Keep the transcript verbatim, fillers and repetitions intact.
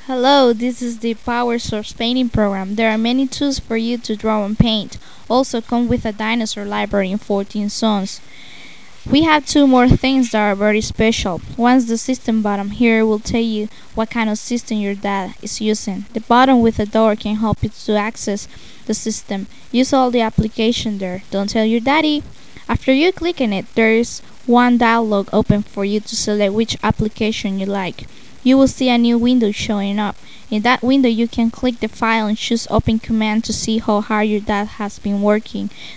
Hello, this is the Power Source Painting program. There are many tools for you to draw and paint. Also come with a dinosaur library in fourteen zones. We have two more things that are very special. One's the system button. Here will tell you what kind of system your dad is using. The button with the door can help you to access the system. Use all the application there. Don't tell your daddy. After you click on it, there is one dialog open for you to select which application you like. You will see a new window showing up. In that window, you can click the file and choose Open Command to see how hard your dad has been working.